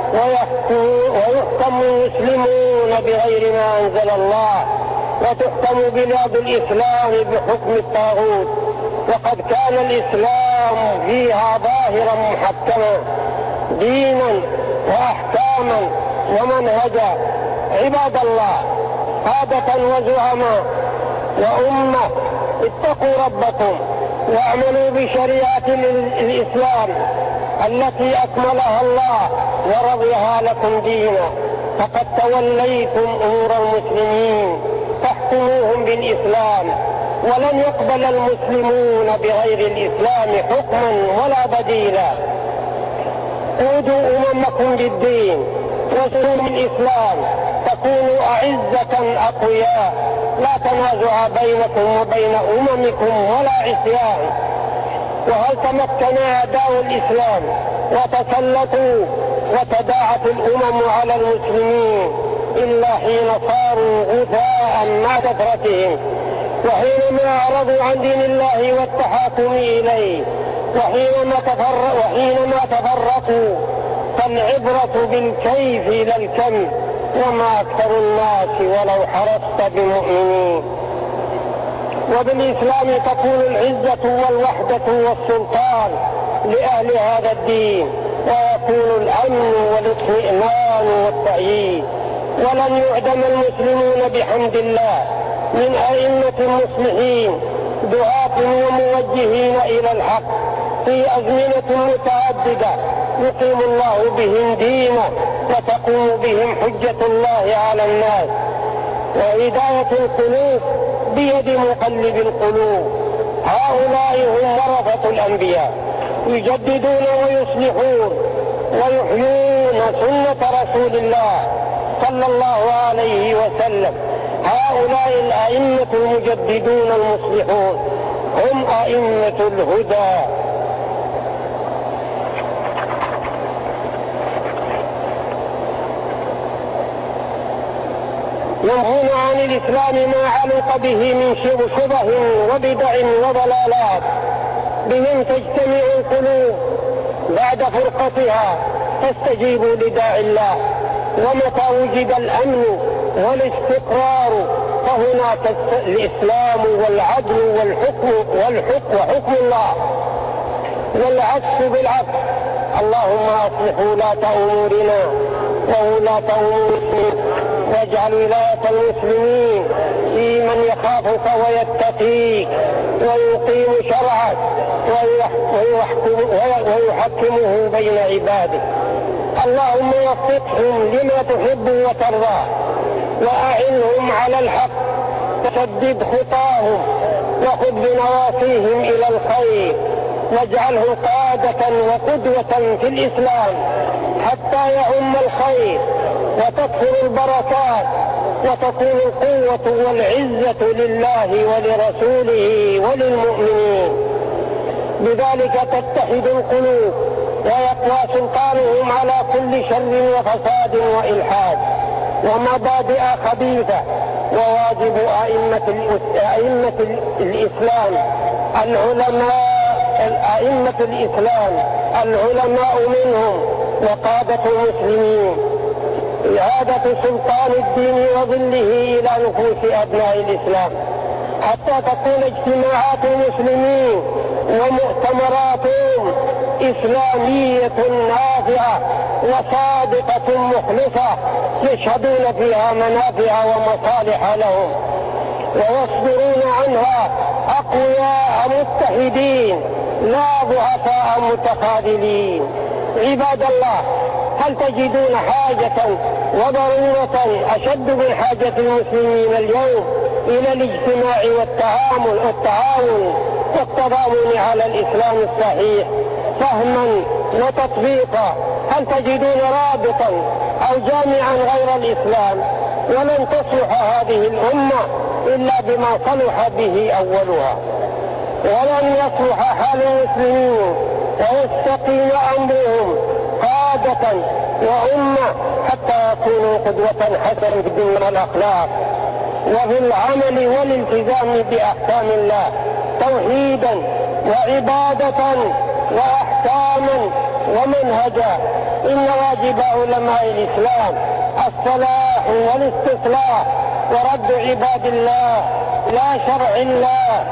ويحكم المسلمون بغير ما أنزل الله، وتحكم بلاد الإسلام بحكم الطاغوت، وقد كان الإسلام فيها ظاهرا محكما دينا وأحكاما ومنهجا. عباد الله، قادة وزعماء وأمة، اتقوا ربكم واعملوا بشريعة الإسلام التي أكملها الله ورضيها لكم دينا. فقد توليتم أمور المسلمين تحكموهم بالإسلام، ولن يقبل المسلمون بغير الإسلام حكما ولا بديلا. قودوا أممكم بالدين وسنن الإسلام تكونوا أعزة أقوياء، لا تنازع بينكم وبين أممكم ولا عصيان. وهل تمكن أعداء الإسلام وتسلطوا وتداعت الأمم على المسلمين إلا حين صاروا غثاء مع كثرتهم، وحينما أعرضوا عن دين الله والتحاكم إليه، وحينما تفرقوا. فالعبرة بالكيف لا الكم، وما أكثر الناس ولو حرصت بمؤمنين. وبالإسلام تكون العزة والوحدة والسلطان لأهل هذا الدين، ويكون الأمن والاطمئنان والتأييد. ولن يعدم المسلمون بحمد الله من أئمة مصلحين دعاة وموجهين إلى الحق في أزمنة متعددة، يقيم الله بهم دينه وتقوم بهم حجة الله على الناس. وهداية القلوب بيد مقلب القلوب. هؤلاء هم ورثة الأنبياء، يجددون ويصلحون ويحيون سنة رسول الله صلى الله عليه وسلم. هؤلاء الأئمة المجددون المصلحون هم أئمة الهدى. ينهون عن الإسلام ما علق به من شبه وبدع وضلالات. بهم تجتمع القلوب بعد فرقتها فاستجيبوا لداعي الله. ومتى وجد الأمن والاستقرار فهناك الإسلام والعدل وحكم الله، والعكس بالعكس. اللهم أصلح ولاة أمورنا وولاة أمورنا، واجعل ولاية المسلمين في من يخافك ويتقيك ويقيم شرعك ويحكمه بين عباده. اللهم وفقهم لما تحب وترضى، وأعنهم على الحق، وسدد خطاهم، وخذ بنواصيهم إلى الخير، واجعلهم قادة وقدوة في الإسلام حتى يعم الخير وتكثر البركات وتكون القوة والعزة لله ولرسوله وللمؤمنين. بذلك تتحد القلوب ويقوى سلطانهم على كل شر وفساد وإلحاد ومبادئ خبيثة. وواجب أئمة الإسلام العلماء منهم وقادة المسلمين إعادة سلطان الدين وظله إلى نفوس أبناء الإسلام، حتى تكون اجتماعات المسلمين ومؤتمراتهم إسلامية نافعة وصادقة مخلصة يشهدون فيها منافع ومصالح لهم، ويصدرون عنها أقوياء متحدين لا ضعفاء متخاذلين. عباد الله، هل تجدون حاجة وضرورة أشد من حاجة المسلمين اليوم إلى الاجتماع والتعاون والتضامن على الإسلام الصحيح فهما وتطبيقا؟ هل تجدون رابطا أو جامعا غير الإسلام؟ ولن تصلح هذه الأمة إلا بما صلح به أولها، ولن يصلح حال المسلمين ويستقيم أمرهم قادة وأمة حتى يكونوا قدوة حسنة في الدين والأخلاق وفي العمل والالتزام بأحكام الله توحيدا وعبادة وأحكاما ومنهجا. إن واجب علماء الإسلام الصلاح والاستصلاح ورد عباد الله لا شرع الله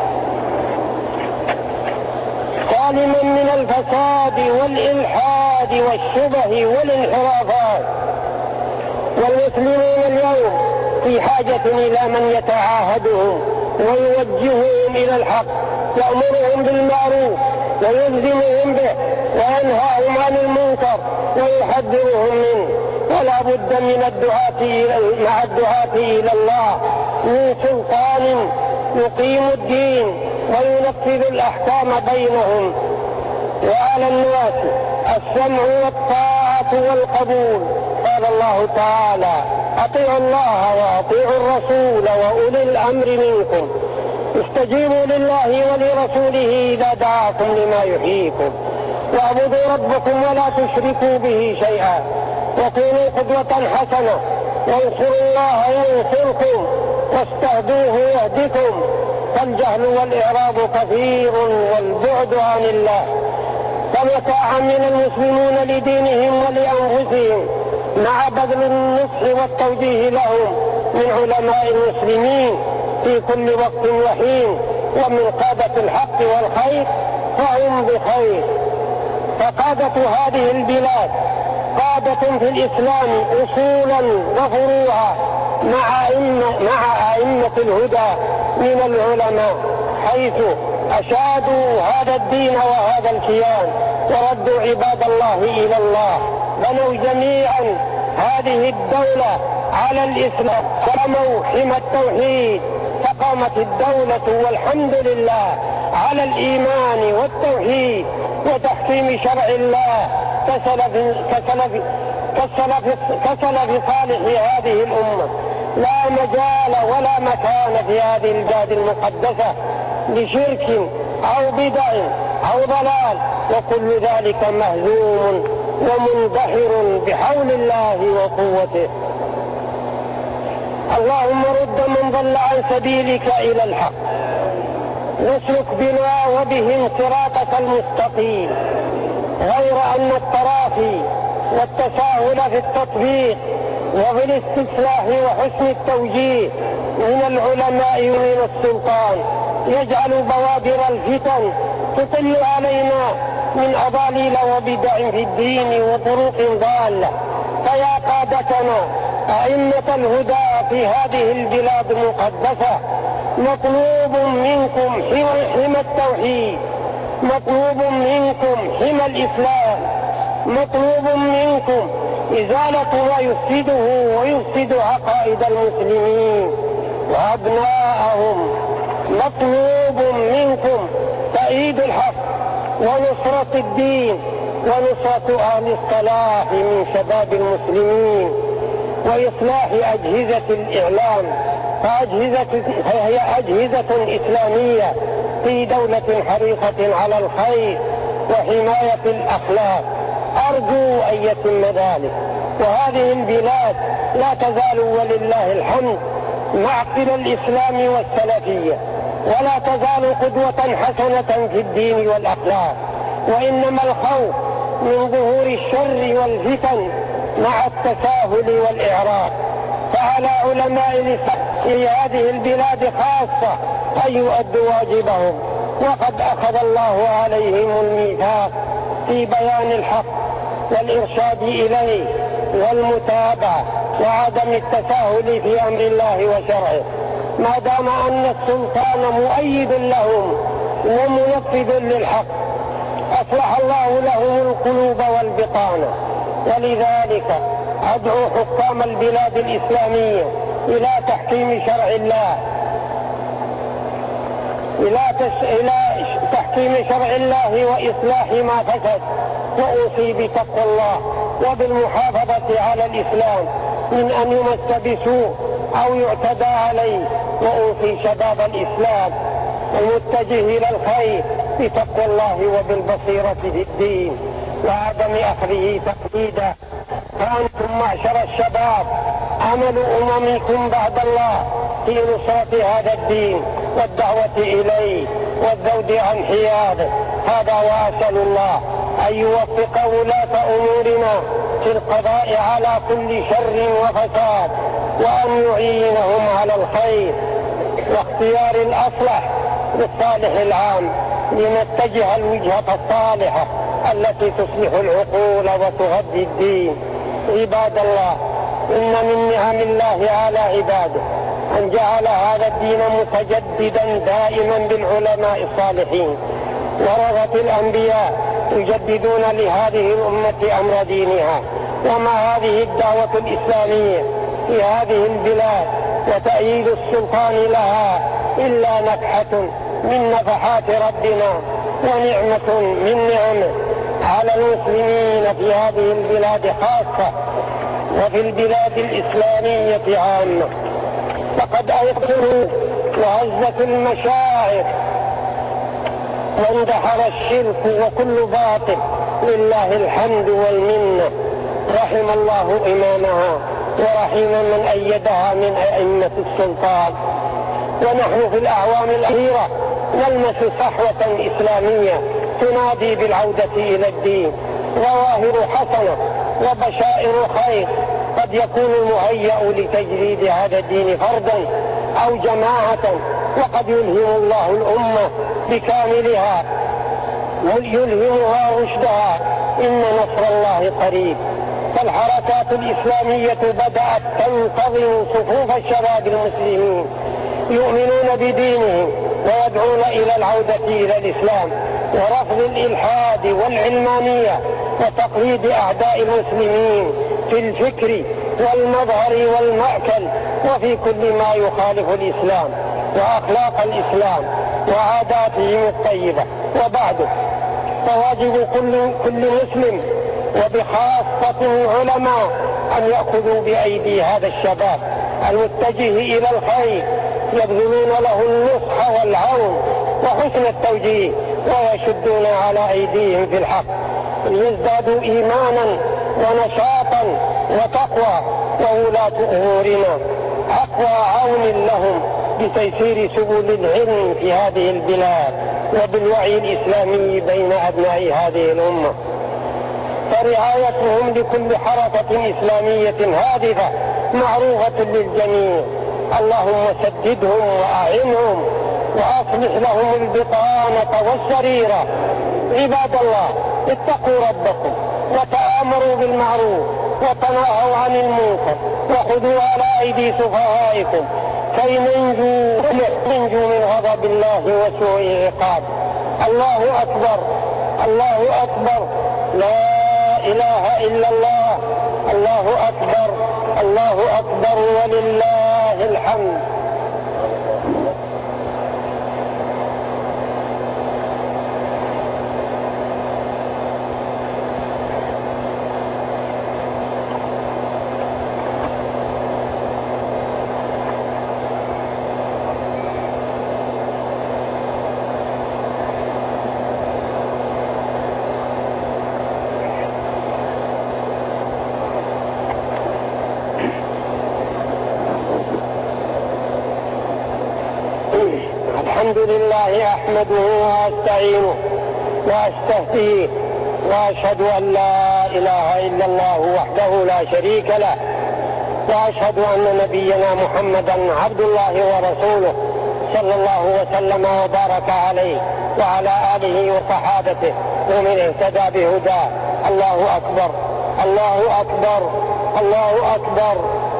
سالما من الفساد والإلحاد والشبه والانحرافات. والمسلمون اليوم في حاجة إلى من يتعاهدهم ويوجههم إلى الحق، يأمرهم بالمعروف ويلزمهم به وينهاهم عن المنكر ويحذرهم منه. ولا بد من مع الدعاة إلى الله من سلطان يقيم الدين وينفذ الأحكام بينهم. وعلى الناس السمع والطاعة والقبول. قال الله تعالى: أطيعوا الله وأطيعوا الرسول وأولي الأمر منكم، استجيبوا لله ولرسوله إذا دعاكم لما يحييكم، واعبدوا ربكم ولا تشركوا به شيئا، وكونوا قدوة حسنة، وانصروا الله ينصركم، واستهدوه يهدكم. فالجهل والإعراض كثير والبعد عن الله. فمتى عمل المسلمون لدينهم ولأنفسهم مع بذل النصح والتوجيه لهم من علماء المسلمين في كل وقت وحين ومن قادة الحق والخير فهم بخير. فقادة هذه البلاد قادة في الإسلام أصولا وفروعا مع أئمة الهدى من العلماء، حيث أشادوا هذا الدين وهذا الكيان وردوا عباد الله إلى الله. بنوا جميعا هذه الدولة على الإسلام ورموا حمى التوحيد، فقامت الدولة والحمد لله على الإيمان والتوحيد وتحكيم شرع الله كسلف صالح هذه الأمة. لا مجال ولا مكان في هذه البلاد المقدسة لشرك أو بدع أو ضلال، وكل ذلك مهزوم ومنبحر بحول الله وقوته. اللهم رد من ضل عن سبيلك إلى الحق، واسلك بنا وبهم صراطك المستقيم، غير أن التراخي والتساهل في التطبيق وفي الاستصلاح وحسن التوجيه من العلماء ومن السلطان يجعل بوادر الفتن تطل علينا من أضاليل وبدع في الدين وطرق ضالة. فيا قادتنا أئمة الهدى في هذه البلاد المقدسة، مطلوب منكم حمى التوحيد، مطلوب منكم حمى الإسلام، مطلوب منكم إزالة ما يفسده ويفسد عقائد المسلمين وأبناءهم. مطلوب منكم تأييد الحق ونصرة الدين ونصرة أهل الصلاح من شباب المسلمين وإصلاح أجهزة الإعلام، فهي أجهزة إسلامية في دولة حريصة على الخير وحماية الأخلاق. أرجو أن يتم ذلك. وهذه البلاد لا تزال ولله الحمد معقل الإسلام والسلفية، ولا تزال قدوة حسنة في الدين والأخلاق، وإنما الخوف من ظهور الشر والفتن مع التساهل والإعراض. فعلى علماء الإسلام في هذه البلاد خاصة أن يؤدوا واجبهم، وقد أخذ الله عليهم الميثاق في بيان الحق والإرشاد إليه والمتابعة وعدم التساهل في أمر الله وشرعه، ما دام أن السلطان مؤيد لهم ومنفذ للحق. أصلح الله لهم القلوب والبطانة. ولذلك أدعو حكام البلاد الإسلامية إلى تحكيم شرع الله، إلى تحكيم شرع الله وإصلاح ما فسد، وأوصي بتقوى الله وبالمحافظة على الإسلام من أن يمس بسوء أو يعتدى عليه. وأوصي شباب الإسلام المتجه إلى الخير بتقوى الله وبالبصيرة في الدين وعدم أخذه تقليدا. فأنتم معشر الشباب عمل أممكم بعد الله في نصرة هذا الدين والدعوة إليه والذود عن حياده. هذا وأسأل الله أن يوفق ولاة أمورنا في القضاء على كل شر وفساد، وأن يعينهم على الخير واختيار الأصلح للصالح العام، لنتجه الوجهة الصالحة التي تصلح العقول وتغذي الدين. عباد الله، إن من نعم الله على عباده أن جعل هذا الدين متجددا دائما بالعلماء الصالحين ورثة الأنبياء يجددون لهذه الأمة أمر دينها. وما هذه الدعوة الإسلامية في هذه البلاد وتأييد السلطان لها إلا نفحة من نفحات ربنا ونعمة من نعمه على المسلمين في هذه البلاد خاصة وفي البلاد الإسلامية عامة. فقد أيقظوا وهزت المشاعر واندحر الشرك وكل باطل، لله الحمد والمنة. رحم الله إمامها ورحم من أيدها من أئمة السلطان. ونحن في الأعوام الأخيرة نلمس صحوة إسلامية تنادي بالعودة إلى الدين، ظواهر حسنة وبشائر خير. قد يكون المهيأ لتجريد هذا الدين فردا أو جماعة، وقد يلهم الله الأمة بكاملها ويلهمها رشدها. إن نصر الله قريب. فالحركات الإسلامية بدأت تنتظم صفوف الشباب المسلمين يؤمنون بدينهم ويدعون إلى العودة إلى الإسلام ورفض الإلحاد والعلمانية وتقليد أعداء المسلمين في الفكر والمظهر والمأكل وفي كل ما يخالف الإسلام وأخلاق الإسلام وعاداتهم الطيبة. وبعده، فواجب كل مسلم وبخاصة العلماء أن يأخذوا بأيدي هذا الشباب المتجه إلى الخير، يبذلون له النصح والعون وحسن التوجيه، ويشدون على أيديهم في الحق ليزدادوا إيمانا ونشاطا وتقوى. وولاة أمورنا أقوى عون لهم بتيسير سبل العلم في هذه البلاد وبالوعي الإسلامي بين أبناء هذه الأمة. فرعايتهم لكل حركة إسلامية هادفة معروفة للجميع. اللهم سددهم وأعنهم وأصلح لهم البطانة والسريرة. عباد الله، اتقوا ربكم وتآمروا بالمعروف وتناهوا عن المنكر وخذوا على أيدي سفهائكم كي ننجو من غضب الله وسوء العقاب. الله أكبر، الله أكبر، لا إله إلا الله. الله أكبر، الله أكبر ولله الحمد. الحمد لله أحمده وأستعينه وأستهديه وأشهد أن لا إله إلا الله وحده لا شريك له، وأشهد أن نبينا محمدا عبد الله ورسوله صلى الله وسلم وبارك عليه وعلى آله وصحابته ومن اهتدى بهداه. الله أكبر، الله أكبر، الله أكبر،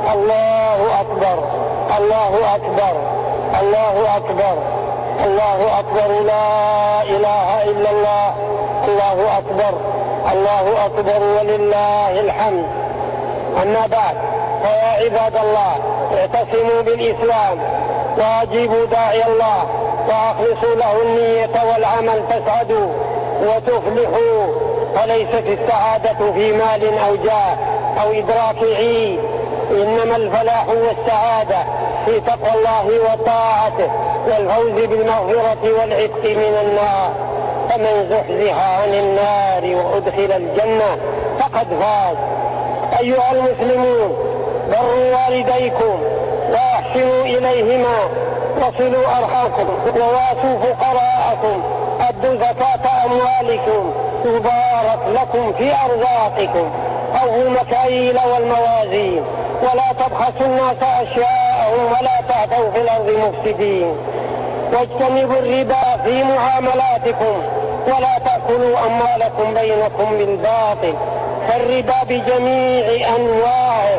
الله أكبر، الله أكبر، الله أكبر، الله أكبر، لا إله إلا الله. الله أكبر، الله أكبر ولله الحمد. أما بعد، فيا عباد الله، اعتصموا بالإسلام وأجيبوا داعي الله وأخلصوا له النية والعمل تسعدوا وتفلحوا. فليست السعادة في مال أو جاه أو إدراك عيد، إنما الفلاح والسعادة في تقوى الله وطاعته والفوز بالمغفرة والعتق من النار. فمن زحزح عن النار وأدخل الجنة فقد فاز. أيها المسلمون، بروا والديكم وأحسنوا إليهما، وصلوا أرحامكم، وواسوا فقراءكم، أدوا زكاة أموالكم، يبارك لكم في أرزاقكم. أوفوا المكاييل والموازين، ولا تبخسوا الناس أشياءهم، ولا تعثوا في الأرض مفسدين. واجتنبوا الربا في معاملاتكم، ولا تأكلوا أموالكم بينكم بالباطل. فالربا بجميع أنواعه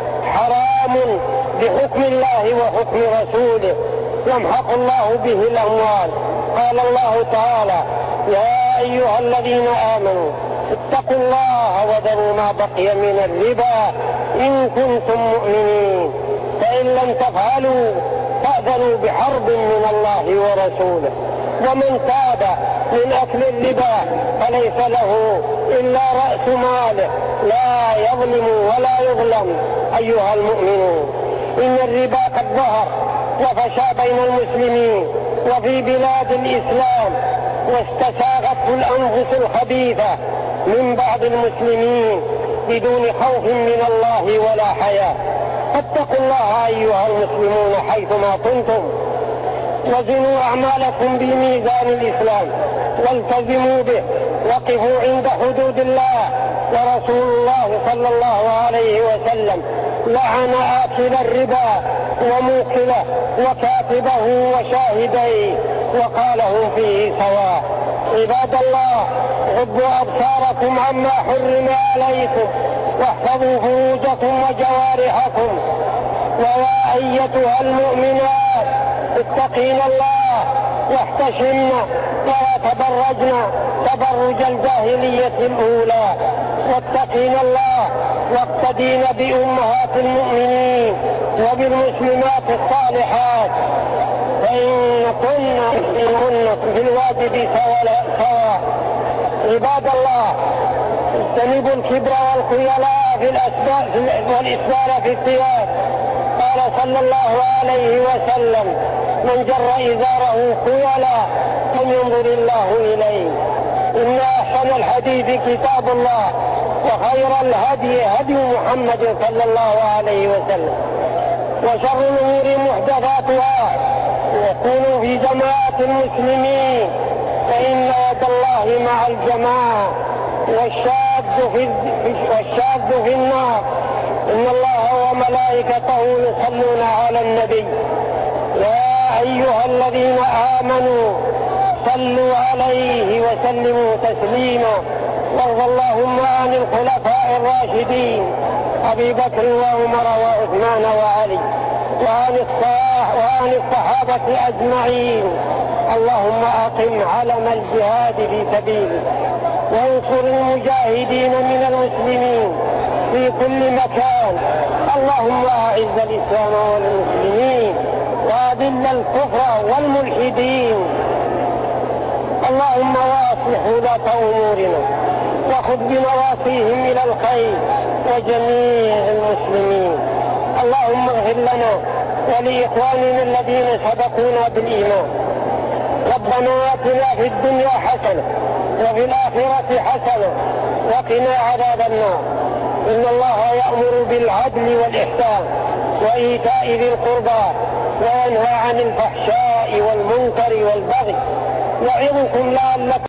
حرام بحكم الله وحكم رسوله، يمحق الله به الأموال. قال الله تعالى: يا أيها الذين آمنوا اتقوا الله وذروا ما بقي من الربا إن كنتم مؤمنين، فإن لم تفعلوا فأذنوا بحرب من الله ورسوله. ومن تاب من أكل الربا فليس له إلا رأس ماله، لا يظلم ولا يظلم. أيها المؤمنون، إن الربا قد ظهر وفشى بين المسلمين وفي بلاد الإسلام، واستساغته الأنفس الخبيثة من بعض المسلمين بدون خوف من الله ولا حياء. فاتقوا الله أيها المسلمون حيثما كنتم، وزنوا أعمالكم بميزان الإسلام والتزموا به، وقفوا عند حدود الله. ورسول الله صلى الله عليه وسلم لعن آكل الربا وموكله وكاتبه وشاهديه، وقال هم فيه سواء. عباد الله، غضوا أبصاركم عما حرم عليكم، واحفظوا فروجكم وجوارحكم. ويا أيتها المؤمنات، اتقين الله واحتشمن ولا تبرجن تبرج الجاهلية الأولى، واتقين الله واقتدين بأمهات المؤمنين وبالمسلمات الصالحات، فإن كن في الواجب سواء. عباد الله، اجتنبوا الكبر والخيلاء في الأسباب والإسبال في الثياب. قال صلى الله عليه وسلم: من جر إزاره خيلا فلينظر الله إليه. إن أحسن الحديث كتاب الله، وخير الهدي هدي محمد صلى الله عليه وسلم، وشر الأمور محدثاتها. وكونوا في جماعة المسلمين، فإن يد الله مع الجماعة، والشاذ في النار. إن الله وملائكته يصلون على النبي. يا أيها الذين آمنوا صلوا عليه وسلموا تسليما. وارض اللهم عن الخلفاء الراشدين أبي بكر وعمر وعثمان وعلي، وعن الصحابة أجمعين اللهم أقم علم الجهاد في سبيلك، وانصر المجاهدين من المسلمين في كل مكان. اللهم أعز الإسلام والمسلمين وأذل الكفر والملحدين. اللهم واصلح ولاة أمورنا وخذ بنواصيهم إلى الخير وجميع المسلمين. اللهم اغفر لنا ولإخواننا الذين سبقونا بالإيمان. ربنا آتنا في الدنيا حسنة وفي الآخرة حسنة وقنا عذاب النار. إن الله يأمر بالعدل والإحسان وإيتاء ذي القربى وينهى عن الفحشاء والمنكر والبغي يعظكم لعلكم